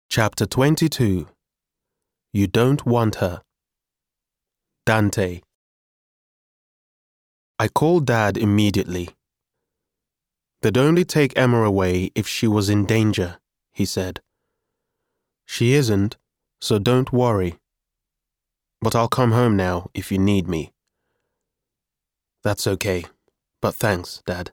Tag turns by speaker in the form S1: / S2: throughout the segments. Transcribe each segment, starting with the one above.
S1: Chapter 22. You Don't Want Her. Dante. I called Dad immediately. They'd only take Emma away if she was in danger, he said. She isn't, so don't worry. But I'll come home now if you need me. That's okay, but thanks, Dad.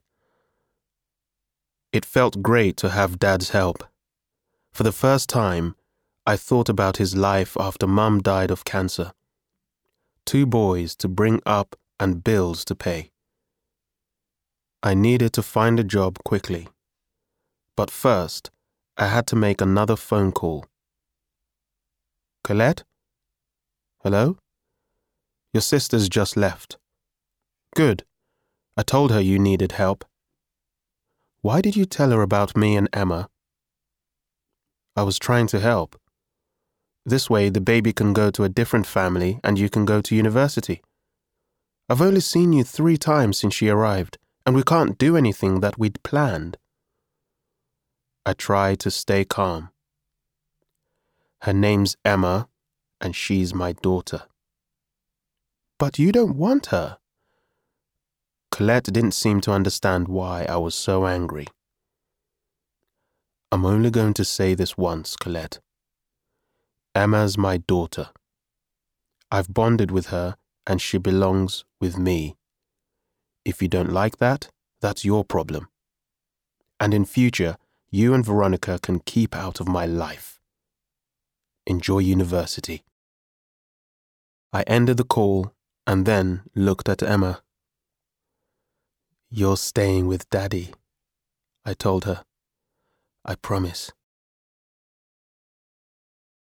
S1: It felt great to have Dad's help. For the first time, I thought about his life after Mum died of cancer. 2 boys to bring up and bills to pay. I needed to find a job quickly. But first, I had to make another phone call. Colette? Hello? Your sister's just left. Good. I told her you needed help. Why did you tell her about me and Emma? I was trying to help. This way the baby can go to a different family and you can go to university. I've only seen you 3 times since she arrived, and we can't do anything that we'd planned. I tried to stay calm. Her name's Emma, and she's my daughter. But you don't want her. Colette didn't seem to understand why I was so angry. I'm only going to say this once, Colette. Emma's my daughter. I've bonded with her, and she belongs with me. If you don't like that, that's your problem. And in future, you and Veronica can keep out of my life. Enjoy university. I ended the call and then looked at Emma. You're staying with Daddy, I told her. I promise.